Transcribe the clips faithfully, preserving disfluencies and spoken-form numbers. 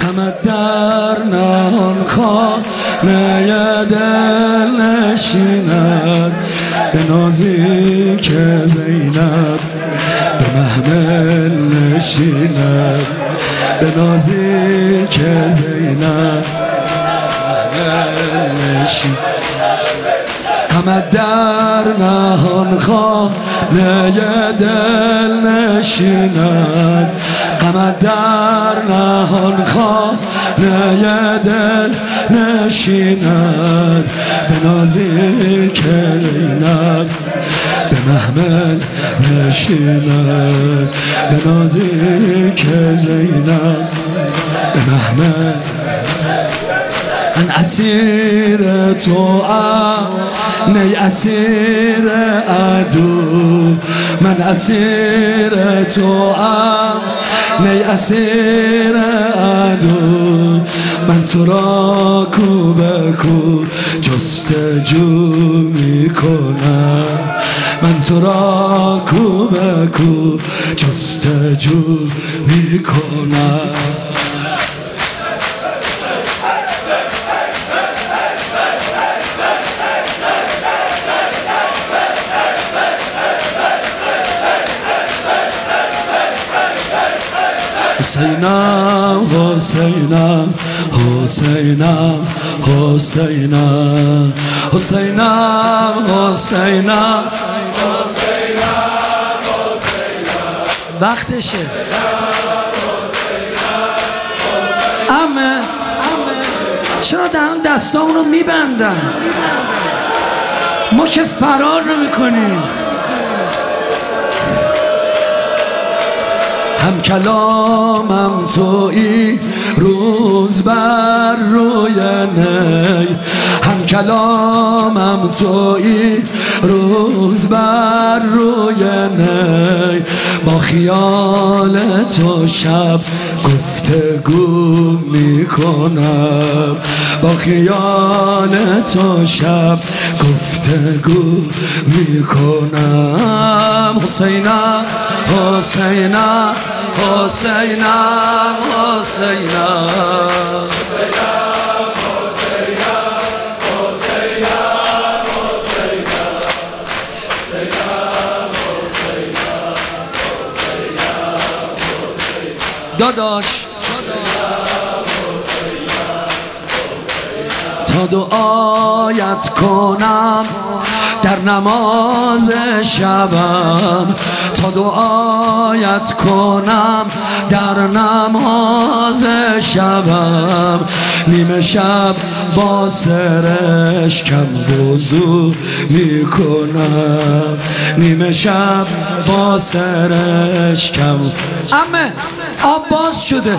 غمت در نهان خانه دل نشیند، به نازی که زینب به محمل نشیند، به نازی که زینب محمل نشیند. غمت در نهان خانه دل نشیند، غمت در نهان خانه دل نشیند، به نازی که زینب به محمل نشیند، به نازی که زینب به محمل. من اسیر تو ام نی اسیر عدو، من اسیر تو ام نی اسیر عدو، من تو را کو به کو جستجو می کنم، من تو را کو به کو جستجو می کنم. حسینم حسینم حسینم حسینم حسینم حسینم وقتشه. امه چرا دارن دستامونو میبندن؟ ما که فرار نمیکنیم. هم کلامم تویی روز بر روی نی، هم کلامم تویی روز بر روی نی، با خیال تو شب گفتگو میکنم، با خیال تو شب گفتگو میکنم. حسینم حسینم حسینم حسینم داداش تا دعایت کنم در نماز شبم، تا دعایت کنم در نماز شبم، نیمه شب با سرشکم وضو میکنم، نیمه شب با سرشکم. امه آب باز شده،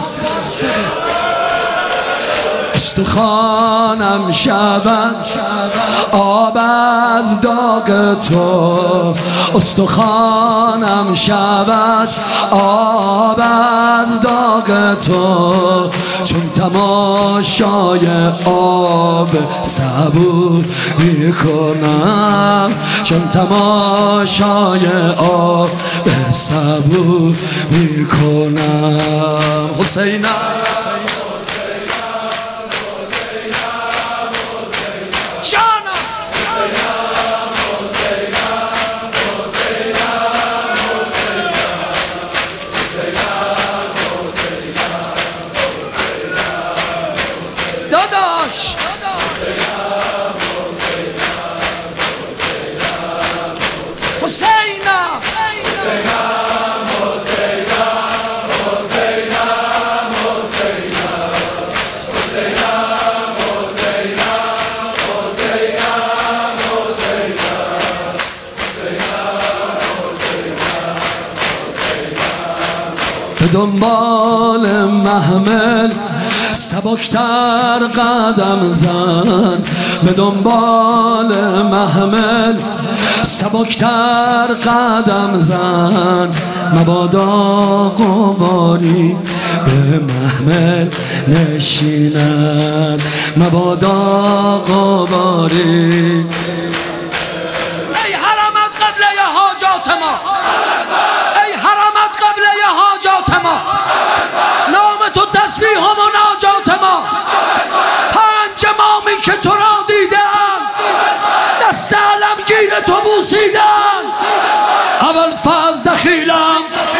استخوانم شود آب از داغ تو، استخوانم شود آب از داغ تو، چون تماشای آب صبور میکنم، چون تماشای آب صبور میکنم. حسینم به دنبال محمل سبکتر قدم زن، به دنبال محمل سبکتر قدم زن، مبادا غباری به محمل نشیند، مبادا غباری. ای حرمت قبله حاجات ما، ای حرمت قبله حاجات ما، نام تو تسبیح و مناجات اول فاز دخیلم